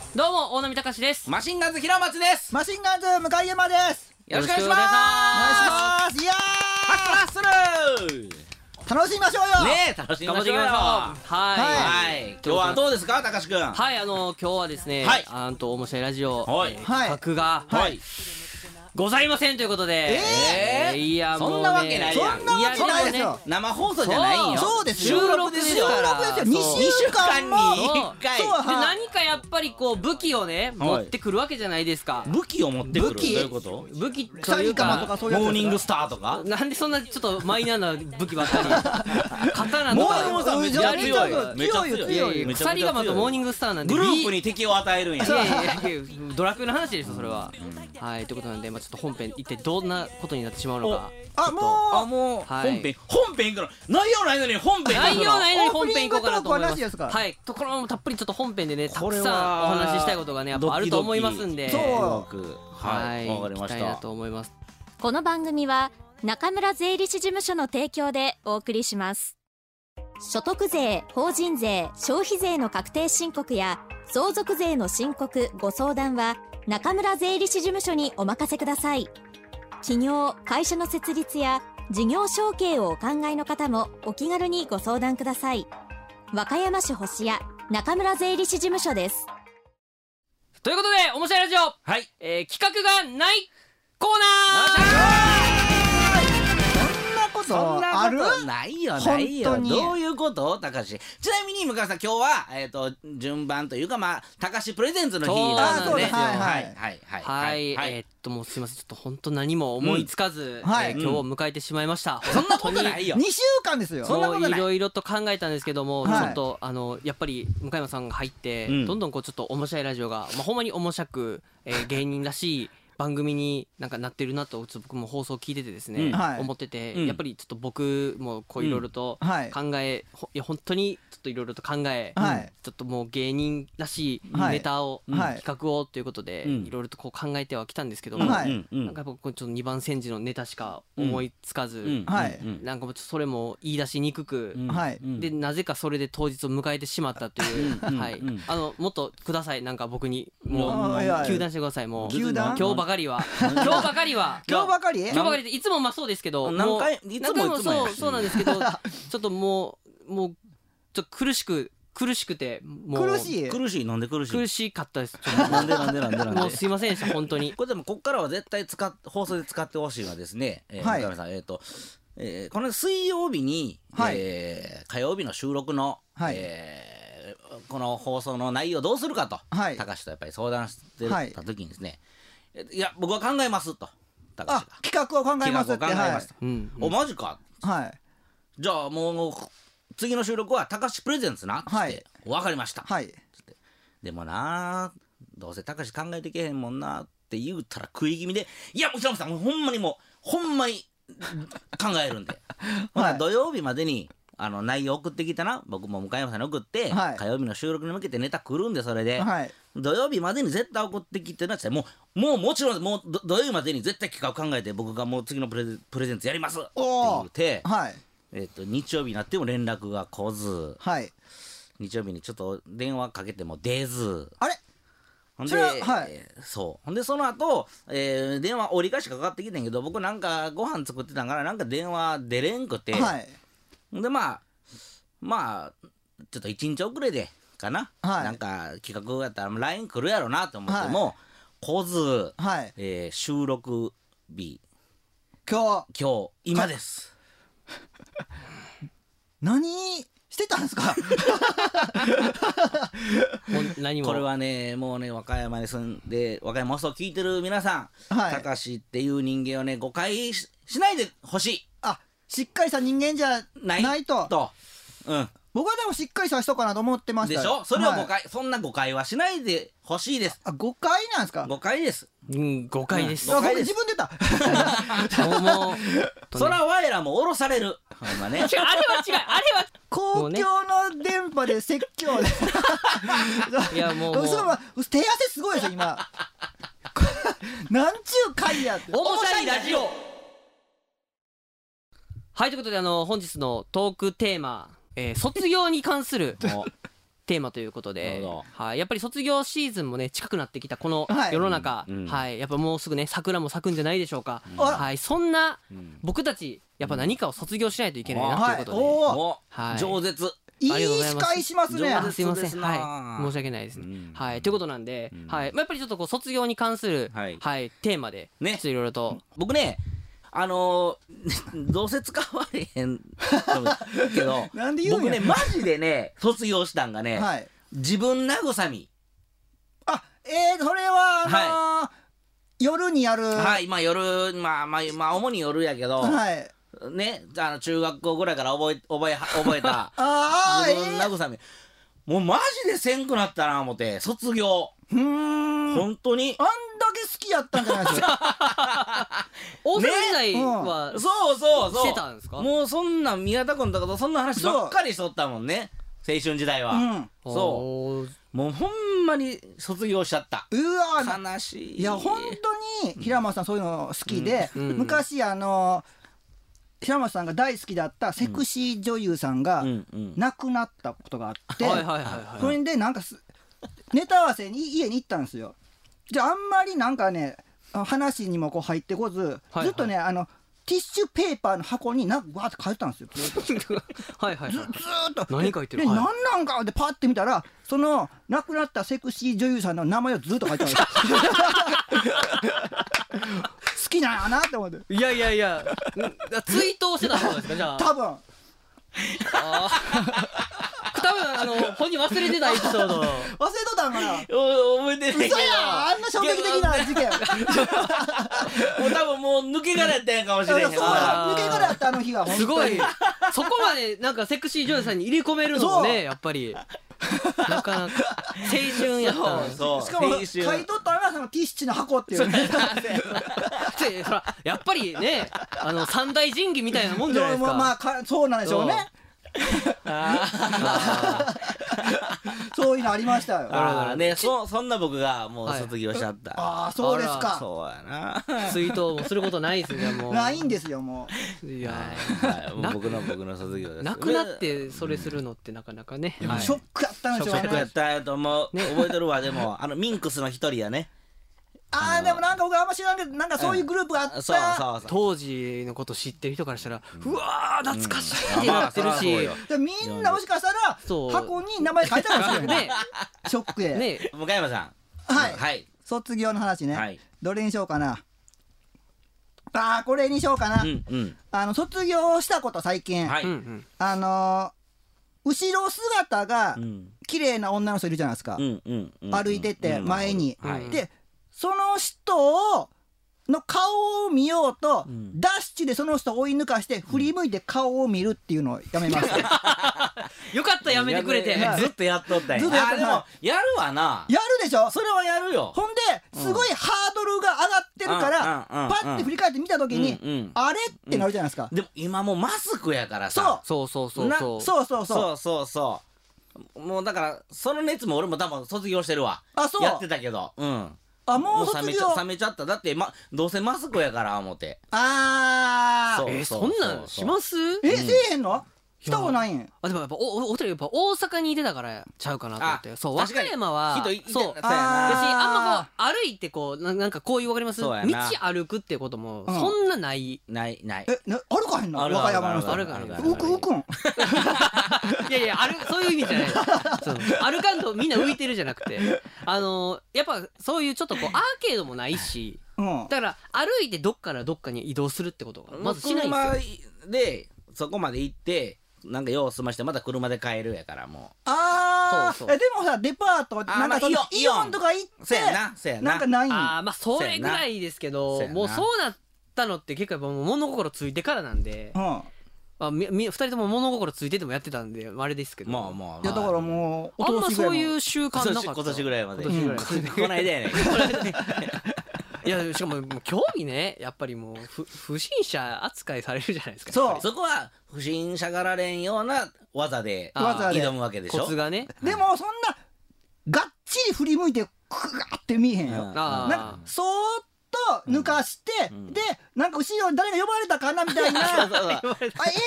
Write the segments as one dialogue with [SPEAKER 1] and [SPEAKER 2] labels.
[SPEAKER 1] どうも大波隆です。
[SPEAKER 2] マシンガンズ平松です。
[SPEAKER 3] マシンガンズ向山です。
[SPEAKER 2] よろしくお願いします。
[SPEAKER 3] お願いします。いや
[SPEAKER 2] ハッスルハッスル
[SPEAKER 3] 楽しみましょうよ。
[SPEAKER 2] ねえ、楽しみましょうよ。
[SPEAKER 1] はい
[SPEAKER 2] はい。今日はどうですか、高志くん。
[SPEAKER 1] はい、今日はですね、
[SPEAKER 2] はい
[SPEAKER 1] 面白いラジオ、
[SPEAKER 2] はい
[SPEAKER 1] 企画が、
[SPEAKER 2] はい
[SPEAKER 1] ございませんということで、いやもうね、
[SPEAKER 2] そんなわけないやん。
[SPEAKER 3] そんなわけないですよ。
[SPEAKER 2] 生放送じゃないんよ。
[SPEAKER 3] そうですよ。
[SPEAKER 2] 収録ですよ。
[SPEAKER 3] 収録ですよ。2週間に
[SPEAKER 2] 1回。
[SPEAKER 1] で何かやっぱりこう武器をね持ってくるわけじゃないですか。
[SPEAKER 2] 武器を持ってくる。どう
[SPEAKER 3] 武器
[SPEAKER 2] いうこと？
[SPEAKER 1] 武器という
[SPEAKER 3] 鎖鎌と
[SPEAKER 1] か
[SPEAKER 3] かそういうやつ。
[SPEAKER 2] モーニングスターとか。
[SPEAKER 1] なんでそんなちょっとマイナーな武器ばっかり刀と
[SPEAKER 2] モーニングスターめっちゃ
[SPEAKER 1] 槍
[SPEAKER 2] 強い。めっちゃ強い。
[SPEAKER 1] いやいや鎖鎌とモーニングスターなんで
[SPEAKER 2] グループに敵を与えるんや。
[SPEAKER 1] いやいやいやドラクエの話ですよそれは。はいということなんで、ちょっと本編一体どんなことになってしまうのか。
[SPEAKER 2] もう
[SPEAKER 1] はい
[SPEAKER 2] 本編行くの。内容ないのに本編行くの。
[SPEAKER 1] 内容ないのに本編行こうかなと思います。
[SPEAKER 3] オープニングトークはなしですか。
[SPEAKER 1] はいところもたっぷりちょっと本編でねた
[SPEAKER 2] こ
[SPEAKER 1] くさんお
[SPEAKER 2] れは
[SPEAKER 1] 話ししたいことがねやっぱあると思いますんで、
[SPEAKER 3] そう
[SPEAKER 2] はい、わかりました
[SPEAKER 1] 行きたいなと。思います。
[SPEAKER 4] この番組は中村税理士事務所の提供でお送りします。所得税、法人税、消費税の確定申告や相続税の申告ご相談は中村税理士事務所にお任せください。企業・会社の設立や事業承継をお考えの方もお気軽にご相談ください。和歌山市星谷中村税理士事務所です。
[SPEAKER 1] ということで面白いラジオ、
[SPEAKER 2] はい。
[SPEAKER 1] 企画がないコー
[SPEAKER 3] そんなことある？
[SPEAKER 2] ないよないよ。
[SPEAKER 3] 本当に
[SPEAKER 2] どういうこと、高志。ちなみに向川さん、今日は順番というか、高志プレゼンツの日なんですよ。
[SPEAKER 3] はい
[SPEAKER 1] ナー。はいもうすいませんちょっと本当何も思いつかず、今日を迎えてしまいました。
[SPEAKER 2] そんなことないよ。
[SPEAKER 3] 2週間ですよ。
[SPEAKER 2] そんなことない
[SPEAKER 1] いろいろと考えたんですけども、
[SPEAKER 3] はい
[SPEAKER 1] ちょっとやっぱり向山さんが入って、どんどんこうちょっと面白いラジオが、ほんまに面白く、芸人らしい番組になんかなってるなとちょっと僕も放送聞いててですね、
[SPEAKER 3] はい
[SPEAKER 1] 思ってて、
[SPEAKER 2] うん
[SPEAKER 1] やっぱりちょっと僕もこういろいろと
[SPEAKER 3] はい
[SPEAKER 1] 考え、いや本当にちょっといろいろと考え、
[SPEAKER 3] はい
[SPEAKER 1] ちょっともう芸人らしい
[SPEAKER 3] はい
[SPEAKER 1] ネタを、
[SPEAKER 3] はい
[SPEAKER 1] 企画をということで、
[SPEAKER 2] うん
[SPEAKER 1] いろいろとこう考えてはきたんですけども、
[SPEAKER 3] はい
[SPEAKER 1] なんか僕ちょっと2番煎じのネタしか思いつかず、
[SPEAKER 3] はい
[SPEAKER 1] なんかもうちょっとそれも言い出しにくく、
[SPEAKER 3] はい
[SPEAKER 1] でなぜかそれで当日を迎えてしまったという、はいもっとくださいなんか僕にもう
[SPEAKER 3] いやいや
[SPEAKER 1] 糾弾してくださいもう
[SPEAKER 3] 糾弾
[SPEAKER 1] 今日ばかりは今日ばかりは
[SPEAKER 3] 今日ばかり？
[SPEAKER 1] 今日ばかりでいつもそうですけど
[SPEAKER 2] 何回
[SPEAKER 1] もう
[SPEAKER 2] いつも
[SPEAKER 1] 何回
[SPEAKER 2] いつもや
[SPEAKER 1] そうなんですけどちょっともうちょっと苦しくてもう
[SPEAKER 3] 苦しい。
[SPEAKER 2] 苦しい。なんで苦しい？
[SPEAKER 1] 苦しかったですちょっと
[SPEAKER 2] なんで
[SPEAKER 1] もうすいませんでした本当に。
[SPEAKER 2] これでもこっからは絶対放送で使ってほしいのはですね、
[SPEAKER 3] はい
[SPEAKER 2] 向山さん、この水曜日に、
[SPEAKER 3] はい
[SPEAKER 2] 火曜日の収録の、
[SPEAKER 3] はい
[SPEAKER 2] この放送の内容どうするかと、
[SPEAKER 3] はい
[SPEAKER 2] 高志とやっぱり相談して
[SPEAKER 3] はい
[SPEAKER 2] た時にですね、いや僕は考えますと高志が
[SPEAKER 3] 企画を考えますって。
[SPEAKER 2] 企画を考えますと、おマジか、
[SPEAKER 3] はい
[SPEAKER 2] じゃあもう次の収録は高志プレゼンツなって、
[SPEAKER 3] はい
[SPEAKER 2] 分かりました、
[SPEAKER 3] はい
[SPEAKER 2] でもなどうせ高志考えてけへんもんなって言うたら食い気味で、いやもう平本さんほんまに考えるんで、ほな土曜日までに内容送ってきたな、僕も向山さんに送って、
[SPEAKER 3] はい
[SPEAKER 2] 火曜日の収録に向けてネタ来るんで、それで、
[SPEAKER 3] はい
[SPEAKER 2] 土曜日までに絶対送ってきてなってももちろんもう土曜日までに絶対企画考えて、僕がもう次のプレゼンツやりますって言うて、
[SPEAKER 3] はい
[SPEAKER 2] 日曜日になっても連絡が来ず、
[SPEAKER 3] はい。
[SPEAKER 2] 日曜日にちょっと電話かけても出ず、
[SPEAKER 3] あれ？
[SPEAKER 2] ほんで
[SPEAKER 3] それははい
[SPEAKER 2] そうほんでその後、電話折り返しかかってきてんけど、僕なんかご飯作ってたからなんか電話出れんくて、
[SPEAKER 3] はい
[SPEAKER 2] でまあちょっと1日遅れでかな、
[SPEAKER 3] はい
[SPEAKER 2] なんか企画やったら LINE 来るやろなと思っても、来ず、
[SPEAKER 3] はい
[SPEAKER 2] 収録日
[SPEAKER 3] 今
[SPEAKER 2] 今です
[SPEAKER 3] 何してたんですか？
[SPEAKER 1] もう何も
[SPEAKER 2] これはねもうね和歌山に住んで和歌山放送聞いてる皆さん、
[SPEAKER 3] はい
[SPEAKER 2] 高志っていう人間をね誤解しないでほしい。
[SPEAKER 3] しっかりした人間じゃないと。僕はでもしっかりした人かなと思ってましたよ。
[SPEAKER 2] でしょ。それを
[SPEAKER 3] はい
[SPEAKER 2] 誤解、そんな誤解はしないでほしいです。
[SPEAKER 3] 誤解なんですか？
[SPEAKER 2] 誤解です。
[SPEAKER 1] 誤解です。
[SPEAKER 2] 誤解です
[SPEAKER 3] 僕自分で言った。
[SPEAKER 1] もう
[SPEAKER 2] そら我らも降ろされる。ほんまね。
[SPEAKER 1] あれは違うあれは
[SPEAKER 3] 公共の電波で説教で。
[SPEAKER 1] いやもう
[SPEAKER 3] 手汗すごいですよ今。なんちゅう回やって。
[SPEAKER 1] 面白いラジオ。はいということで本日のトークテーマ、卒業に関するテーマということで
[SPEAKER 2] なるほ、
[SPEAKER 1] はい、やっぱり卒業シーズンもね近くなってきたこの
[SPEAKER 3] はい
[SPEAKER 1] 世の中、
[SPEAKER 2] うん
[SPEAKER 1] はい、やっぱもうすぐね桜も咲くんじゃないでしょうか、
[SPEAKER 3] あ
[SPEAKER 1] はい、そんな
[SPEAKER 2] うん
[SPEAKER 1] 僕たちやっぱ何かを卒業しないといけないなということで、
[SPEAKER 3] はいおー
[SPEAKER 2] お
[SPEAKER 1] はい
[SPEAKER 2] 饒舌
[SPEAKER 3] いい
[SPEAKER 1] ありがとうございます
[SPEAKER 3] 司会しますね
[SPEAKER 2] 上手
[SPEAKER 1] すいません、
[SPEAKER 2] ですな
[SPEAKER 1] はい、申し訳ないですね、
[SPEAKER 2] うん
[SPEAKER 1] はい、ということなんで、
[SPEAKER 2] うん
[SPEAKER 1] はい、まあ、やっぱりちょっとこう卒業に関する、
[SPEAKER 2] はい
[SPEAKER 1] テーマで、
[SPEAKER 2] ね
[SPEAKER 1] ちょっといろいろと、
[SPEAKER 2] 僕ねどうせ使われへんけど
[SPEAKER 3] なんで言うんや
[SPEAKER 2] 僕ねマジでね卒業したんがね、
[SPEAKER 3] はい
[SPEAKER 2] 自分慰み
[SPEAKER 3] あそれは夜にやる
[SPEAKER 2] はいまあ夜まあ主に夜やけど、
[SPEAKER 3] はい
[SPEAKER 2] ね中学校ぐらいから覚えた
[SPEAKER 3] あ
[SPEAKER 2] 自分慰み、もうマジでせんくなったな思って卒業本当に
[SPEAKER 3] あんだけ好きやったんじゃないですか
[SPEAKER 1] 大阪時代は、
[SPEAKER 2] そう
[SPEAKER 1] してたんですか？
[SPEAKER 2] もうそんなん宮田君とかとそんな話ばっかりしとったもんね青春時代は、そ
[SPEAKER 1] おー
[SPEAKER 2] うもうほんまに卒業しちゃった
[SPEAKER 3] うわ
[SPEAKER 2] 悲しい
[SPEAKER 3] いや本当に平松さんそういうの好きで、
[SPEAKER 1] うん
[SPEAKER 3] 昔平松さんが大好きだったセクシー女優さんが
[SPEAKER 2] うんうん
[SPEAKER 3] 亡くなったことがあって、
[SPEAKER 1] はいはいはいはい
[SPEAKER 3] それでなんかネタ合わせに家に行ったんですよ。じゃああんまりなんかね話にもこう入ってこず、
[SPEAKER 1] はい
[SPEAKER 3] ずっとねティッシュペーパーの箱になんかわーって書いてたんですよ。ず
[SPEAKER 1] はいはいはい
[SPEAKER 3] ずーっと
[SPEAKER 1] 何書いてる
[SPEAKER 3] で、
[SPEAKER 1] はい
[SPEAKER 3] 何なんかってパッて見たらその亡くなったセクシー女優さんの名前をずっと書いてたんですよ好きなんやなって思って
[SPEAKER 1] いやいやいや追悼してたそうですか？じゃあ
[SPEAKER 3] 多分
[SPEAKER 1] 多分本人忘れてたエピソード
[SPEAKER 3] 忘れとったんかな
[SPEAKER 2] 覚えてないけど
[SPEAKER 3] 嘘やあんな衝撃的な事件
[SPEAKER 2] もう多分もう抜け殻やったんやかもしれへん
[SPEAKER 3] そう
[SPEAKER 1] あー
[SPEAKER 3] 抜け殻やったあの日が本当に
[SPEAKER 1] すごいそこまでなんかセクシー女優さんに入れ込めるのも
[SPEAKER 3] そう
[SPEAKER 1] ねやっぱりなかなか青春やったんです
[SPEAKER 2] そう
[SPEAKER 3] しかも
[SPEAKER 2] 青春
[SPEAKER 3] 書いとったのがそのティッシュの箱っていうね
[SPEAKER 1] でそらやっぱりね三大神器みたいなもんじゃないですか。
[SPEAKER 3] まあそうなんでしょうねそういうのありましたよ
[SPEAKER 2] ああねそんな僕がもう卒業しちゃった、
[SPEAKER 3] ああそうですか
[SPEAKER 2] そうやな
[SPEAKER 1] 追悼もすることないですねもう。
[SPEAKER 3] ないんですよも
[SPEAKER 1] いや
[SPEAKER 2] はいもう僕の卒業です
[SPEAKER 1] なくなってそれするのってなかなかね。
[SPEAKER 3] う
[SPEAKER 1] はい
[SPEAKER 3] ショックやったんでしょうね
[SPEAKER 2] ショックやったやと思う、覚えてるわでもミンクスの一人やね
[SPEAKER 3] ああでもなんか僕あんま知らんけどなんかそういうグループがあった
[SPEAKER 2] そう
[SPEAKER 1] 当時のこと知ってる人からしたらうわー懐かしいってなってる
[SPEAKER 2] まあそりゃそう
[SPEAKER 1] し
[SPEAKER 2] よ
[SPEAKER 3] でみんなもしかしたら
[SPEAKER 1] そう
[SPEAKER 3] 箱に名前書いてあるんですよね
[SPEAKER 1] ね
[SPEAKER 3] ショックで
[SPEAKER 1] ね
[SPEAKER 2] 向山さん
[SPEAKER 3] はい
[SPEAKER 2] はい
[SPEAKER 3] 卒業の話ね、
[SPEAKER 2] はい
[SPEAKER 3] どれにしようかなこれにしようかな、卒業したこと最近、
[SPEAKER 2] はい
[SPEAKER 1] うんうん
[SPEAKER 3] 後ろ姿が
[SPEAKER 2] うん
[SPEAKER 3] 綺麗な女の人いるじゃないですか、歩いてて前に、
[SPEAKER 2] はい
[SPEAKER 3] でその人の顔を見ようと、
[SPEAKER 2] ん
[SPEAKER 3] ダッシュでその人を追い抜かして振り向いて顔を見るっていうのをやめました、
[SPEAKER 1] よかったやめてくれて。
[SPEAKER 3] はい
[SPEAKER 2] ずっとやっとったんや
[SPEAKER 3] ずっとやって
[SPEAKER 2] でもやるわな
[SPEAKER 3] やるでしょ
[SPEAKER 2] それはやるよ
[SPEAKER 3] ほんですごいハードルが上がってるから、
[SPEAKER 2] うんうんうんうん
[SPEAKER 3] パッて振り返って見た時に、
[SPEAKER 2] うんうん
[SPEAKER 3] あれってなるじゃないですか、
[SPEAKER 2] でも今もうマスクやからさ
[SPEAKER 1] そうそうそうそう。
[SPEAKER 3] そうそうそう
[SPEAKER 2] そうもうだからその熱も俺も多分卒業してるわ
[SPEAKER 3] あそう
[SPEAKER 2] やってたけども
[SPEAKER 3] もう卒業
[SPEAKER 2] 冷めちゃっただってどうせマスクやから思って
[SPEAKER 3] あー
[SPEAKER 2] そう
[SPEAKER 1] そんなんします？
[SPEAKER 3] せえへんのしたことないんや
[SPEAKER 1] でもやっぱお二人やっぱ大阪にいてたからちゃうかなと思って。そう和
[SPEAKER 2] 確かに
[SPEAKER 1] 歌山は
[SPEAKER 2] 人いて
[SPEAKER 1] そう。
[SPEAKER 2] そうや
[SPEAKER 1] 私
[SPEAKER 2] な
[SPEAKER 1] あんまこう歩いてこうなんかこういうわかります？道
[SPEAKER 2] そうやな
[SPEAKER 1] 歩くってことも
[SPEAKER 3] うん
[SPEAKER 1] そんなない。
[SPEAKER 2] ない
[SPEAKER 3] 歩かへんの
[SPEAKER 2] ある
[SPEAKER 3] 和歌山の人
[SPEAKER 1] 歩かへん
[SPEAKER 3] 浮くん
[SPEAKER 1] いやいやそういう意味じゃない。そう歩かんとみんな浮いてるじゃなくてやっぱそういうちょっとこうアーケードもないし。
[SPEAKER 3] うん
[SPEAKER 1] だから歩いてどっからどっかに移動するってことがまずしないんですよ。
[SPEAKER 2] 車でそこまで行ってなんか用済ましてまた車で帰るやからも
[SPEAKER 1] そう
[SPEAKER 3] でもさデパートなんかそのイオンとか行って
[SPEAKER 2] そうやなそうやな
[SPEAKER 3] なんかないん
[SPEAKER 1] ああまあそれぐらいですけど
[SPEAKER 2] そうやな
[SPEAKER 1] もうそうなったのって結構やっぱもう物心ついてからなんで、2人とも物心ついててもやってたんであれですけど、
[SPEAKER 2] まあ
[SPEAKER 3] いやだからもう
[SPEAKER 1] あんまそう
[SPEAKER 3] う
[SPEAKER 1] いう習慣なかった。
[SPEAKER 2] 今年ぐらいまで
[SPEAKER 1] 今年ぐらいまで
[SPEAKER 2] こないだやね
[SPEAKER 1] いやしかももう興味ねやっぱりもう不審者扱いされるじゃないですか。
[SPEAKER 3] そう
[SPEAKER 1] やっぱ
[SPEAKER 2] そこは不審者がられんような技で
[SPEAKER 3] 技で
[SPEAKER 2] 挑むわけでしょ
[SPEAKER 1] りコツがね。
[SPEAKER 3] でもそんながっちり振り向いてクガって見えへんよ
[SPEAKER 2] うん
[SPEAKER 1] あー
[SPEAKER 3] なんかそーっと抜かして
[SPEAKER 2] ん
[SPEAKER 3] でなんか後ろに誰が呼ばれたかなみたいな
[SPEAKER 2] そうそうそう
[SPEAKER 3] って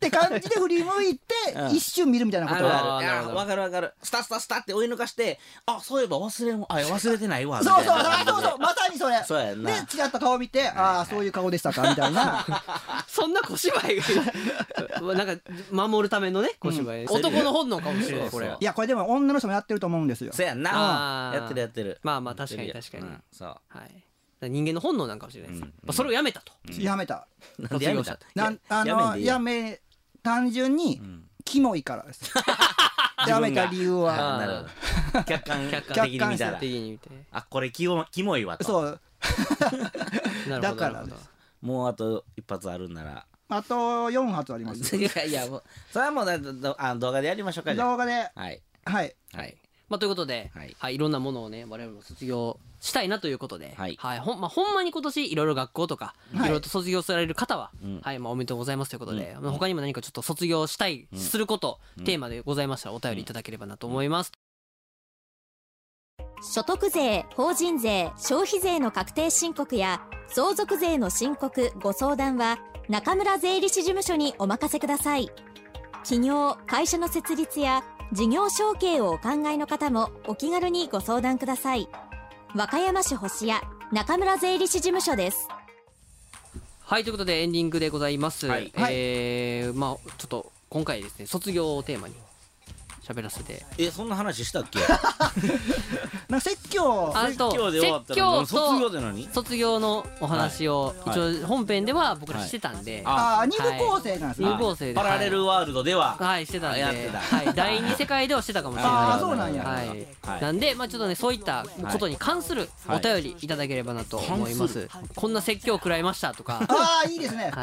[SPEAKER 3] って感じで振り向いて一瞬見るみたいなことがある。
[SPEAKER 1] なるほど
[SPEAKER 2] わかるわかる。スタって追い抜かして、あ、そういえば忘れてないわ。
[SPEAKER 3] そうまさにそれ。
[SPEAKER 2] そうやんな。
[SPEAKER 3] でちらっと顔見て、ああそういう顔でしたかみたいな。
[SPEAKER 1] そんな小芝居がなんか守るためのね小芝居、男の本能かもしれないこれは。
[SPEAKER 3] いやこれでも女の人もやってると思うんですよ。
[SPEAKER 2] そうやんな。やってる。
[SPEAKER 1] まあ確かに
[SPEAKER 2] そう。
[SPEAKER 1] はい。人間の本能なんかもしれないです。それをやめたと。
[SPEAKER 3] やめた。
[SPEAKER 2] なんでやめた？
[SPEAKER 3] 単純にキモいからです。やめた理由は。
[SPEAKER 2] なるほど。客観的に見たら。あ、これキモいわと。
[SPEAKER 3] そう。
[SPEAKER 1] だから
[SPEAKER 2] もうあと一発あるんなら。
[SPEAKER 3] あと4発あります。
[SPEAKER 2] いやもうそれはもう動画でやりましょうか。
[SPEAKER 3] 動画で。
[SPEAKER 2] はい。
[SPEAKER 1] まあということで、いろんなものをね我々も卒業したいなということで、ほんまに今年いろいろ学校とかいろいろと卒業される方は、おめでとうございますということで、他にも何かちょっと卒業したいすることテーマでございましたらお便りいただければなと思います。
[SPEAKER 4] 所得税、法人税、消費税の確定申告や相続税の申告ご相談は中村税理士事務所にお任せください。企業・会社の設立や事業承継をお考えの方もお気軽にご相談ください。和歌山市星谷中村税理士事務所です。
[SPEAKER 1] はいということでエンディングでございます。まあちょっと今回ですね卒業をテーマに喋らせて。
[SPEAKER 2] そんな話したっけ？
[SPEAKER 3] なんか説教
[SPEAKER 2] で終わったら卒業で何？
[SPEAKER 1] 卒業のお話を一応本編では僕らしてたんで、
[SPEAKER 3] 2部構成なんですね。
[SPEAKER 1] 2部構成で
[SPEAKER 2] パラレルワールドでは
[SPEAKER 1] してたんで、第2世界ではしてたかもしれない。
[SPEAKER 3] そうなんや。
[SPEAKER 1] なんでちょっとねそういったことに関するお便りいただければなと思います。こんな説教を食らいましたとか。
[SPEAKER 3] いいですね。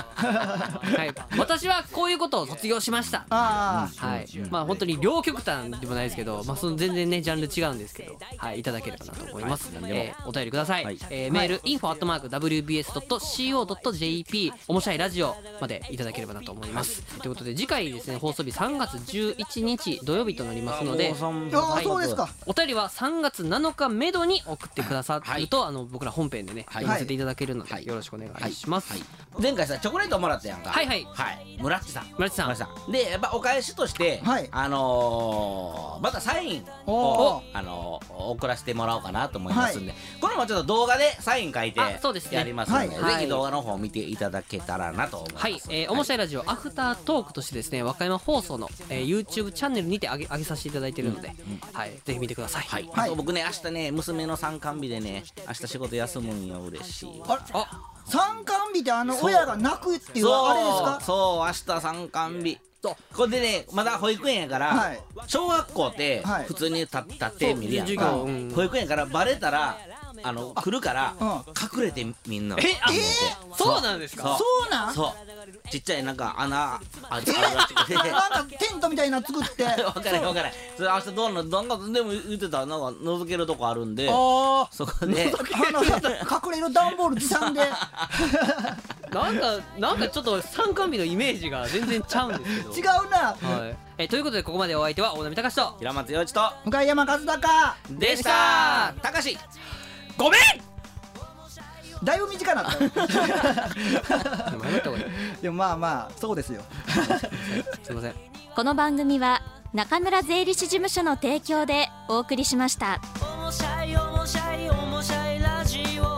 [SPEAKER 1] 私はこういうことを卒業しました。まあ本当に両極端でもないですけど、その全然ねジャンル違うんですけど、いただければなと思います。お便りください。メールinfo@wbs.co.jp おもしゃいラジオまでいただければなと思います。ということで次回ですね放送日3月11日土曜日となりますので、
[SPEAKER 3] そうですか。
[SPEAKER 1] お便りは3月7日めどに送ってくださると僕ら本編でね読ませていただけるのでよろしくお願いします。
[SPEAKER 2] 前回さチョコレートもらったやんか。村地さんでやっぱお返しとしてまたサインを送らせてもらおうかなと思いますんで、これもちょっと動画でサイン書いてやりますので、ぜひ動画の方を見ていただけたらなと思います。
[SPEAKER 1] おもしゃいラジオアフタートークとしてですね和歌山放送の YouTube チャンネルにて上げさせていただいているので、ぜひ見てください。
[SPEAKER 2] あと僕ね明日ね娘の参観日でね明日仕事休むんよ。嬉しい。
[SPEAKER 3] 参観日って親が泣くっていうあれですか？
[SPEAKER 2] そう明日参観日。これでねまだ保育園やから小学校って普通に立って見るやんか。保育園やからバレたら来るから隠れてみんな。
[SPEAKER 1] そうなんですか？
[SPEAKER 3] そうなん？
[SPEAKER 2] そうちっちゃいなんか穴あるらしくて
[SPEAKER 3] なんかテントみたいなの作って
[SPEAKER 2] 分からへんそれ明日どうなんかでも言ってたらなんか覗けるとこあるんでそこで隠
[SPEAKER 3] れる段ボール持参で
[SPEAKER 1] なんかちょっと参観日のイメージが全然ちゃうんですけど
[SPEAKER 3] 違うな。
[SPEAKER 1] ということでここまでお相手は大波隆と
[SPEAKER 2] 平松洋一と
[SPEAKER 3] 向山和孝
[SPEAKER 2] でした。隆史ごめん
[SPEAKER 3] だいぶ短かったでもまあそうですよ
[SPEAKER 1] すいません。
[SPEAKER 4] この番組は中村税理士事務所の提供でお送りしました。
[SPEAKER 5] おもしゃいおもしゃいおもしゃいラジオ